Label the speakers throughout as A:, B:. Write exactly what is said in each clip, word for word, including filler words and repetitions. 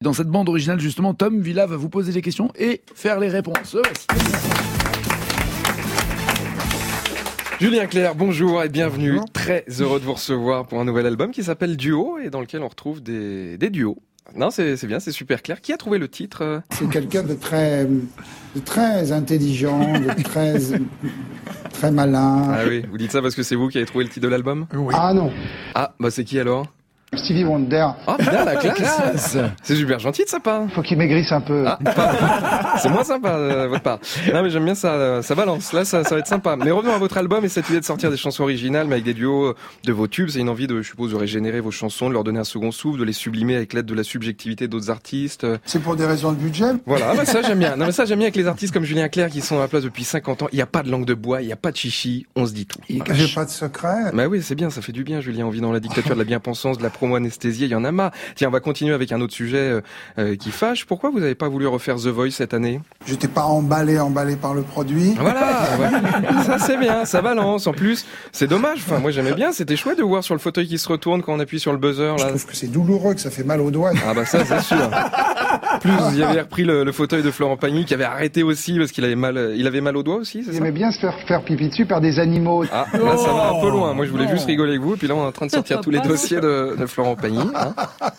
A: Dans cette bande originale, justement, Tom Villa va vous poser des questions et faire les réponses.
B: Julien Clerc, bonjour et bienvenue.
C: Bonjour.
B: Très heureux de vous recevoir pour un nouvel album qui s'appelle Duo et dans lequel on retrouve des, des duos. Non, c'est, c'est bien, c'est super clair. Qui a trouvé le titre ?
C: C'est quelqu'un de très, de très intelligent, de très, très malin.
B: Ah oui, vous dites ça parce que c'est vous qui avez trouvé le titre de l'album ?
C: Oui. Ah non,
B: Ah, bah c'est qui alors ?
C: Stevie Wonder.
B: Ah, bien la classe. C'est super gentil de sa part.
C: Faut qu'il maigrisse un peu.
B: Ah, pas- c'est moins sympa euh, votre part. Non mais j'aime bien ça, euh, ça balance. Là ça, ça va être sympa. Mais revenons à votre album et cette idée de sortir des chansons originales mais avec des duos euh, de vos tubes. C'est une envie de, je suppose, de régénérer vos chansons, de leur donner un second souffle, de les sublimer avec l'aide de la subjectivité d'autres artistes.
C: C'est pour des raisons de budget.
B: Voilà, bah ça j'aime bien. Non mais ça j'aime bien avec les artistes comme Julien Clerc qui sont à la place depuis cinquante ans. Il n'y a pas de langue de bois, il n'y a pas de chichi, on se dit tout.
C: J'ai pas de secret.
B: Bah oui, c'est bien, ça fait du bien, Julien. On vit dans la dictature de la bien-pensance, de la promo anesthésiée, il y en a marre. Tiens, on va continuer avec un autre sujet euh, euh, qui fâche. Pourquoi vous n'avez pas voulu refaire The Voice cette année ?
C: J'étais pas emballé, emballé par le produit.
B: Voilà, ouais. Ça c'est bien, ça balance. En plus, c'est dommage. Enfin, moi j'aimais bien, c'était chouette de voir sur le fauteuil qui se retourne quand on appuie sur le buzzer.
C: Je
B: Là.
C: trouve que c'est douloureux, que ça fait mal aux doigts.
B: Ah bah ça c'est sûr. Plus vous avez repris le, le fauteuil de Florent Pagny qui avait arrêté aussi parce qu'il avait mal, il avait mal au doigt aussi, c'est
C: Il
B: ça ?
C: aimait bien se faire faire pipi dessus par des animaux.
B: Ah, là ça va un peu loin. Moi je voulais
C: Non.
B: juste rigoler avec vous, et puis là on est en train de sortir tous les dossiers de, de Florent Pagny. Hein.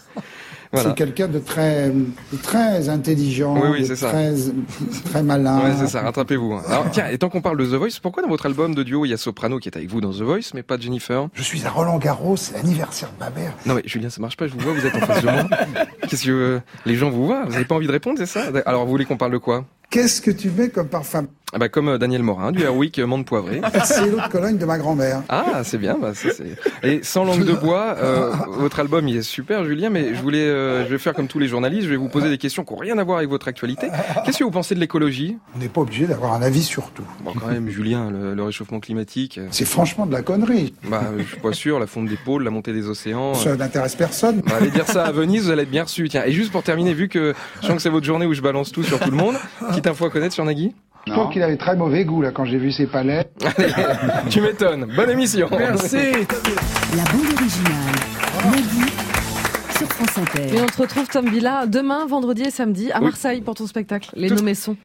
B: Voilà.
C: C'est quelqu'un de très, de très intelligent,
B: Oui, oui,
C: de
B: c'est ça.
C: très, très malin.
B: Ouais, c'est ça, rattrapez-vous. Alors, tiens, et tant qu'on parle de The Voice, pourquoi dans votre album de duo, il y a Soprano qui est avec vous dans The Voice, mais pas Jennifer ?
C: Je suis à Roland Garros, c'est l'anniversaire de ma mère.
B: Non mais Julien, ça marche pas, je vous vois, vous êtes en face de moi. Qu'est-ce que euh, les gens vous voient ? Vous avez pas envie de répondre, c'est ça ? Alors, vous voulez qu'on parle de quoi ?
C: Qu'est-ce que tu mets comme parfum?
B: Ah bah comme euh, Daniel Morin, du Airwick euh, menthe poivrée.
C: C'est l'eau de Cologne de ma grand-mère.
B: Ah, c'est bien, bah ça c'est. Et sans langue de bois, euh, votre album il est super, Julien. Mais je voulais, euh, je vais faire comme tous les journalistes, je vais vous poser des questions qui n'ont rien à voir avec votre actualité. Qu'est-ce que vous pensez de l'écologie ?
C: On n'est pas obligé d'avoir un avis sur tout.
B: Bon, quand même, Julien, le, le réchauffement climatique. euh,
C: C'est franchement de la connerie.
B: Bah, je suis pas sûr. La fonte des pôles, la montée des océans.
C: Ça n'intéresse personne.
B: Bah, allez dire ça à Venise, vous allez être bien reçu. Tiens, et juste pour terminer, vu que je sens que c'est votre journée où je balance tout sur tout le monde, quitte info à connaître sur Nagui.
C: Je trouve qu'il avait très mauvais goût là quand j'ai vu ses palais.
B: Allez, tu m'étonnes. Bonne émission.
A: Merci.
D: La bande originale. Nagui sur France Inter.
E: Et on te retrouve, Tom Villa, demain, vendredi et samedi, à
B: Oui.
E: Marseille pour ton spectacle, Les
B: Tout-
E: Nommés Sons.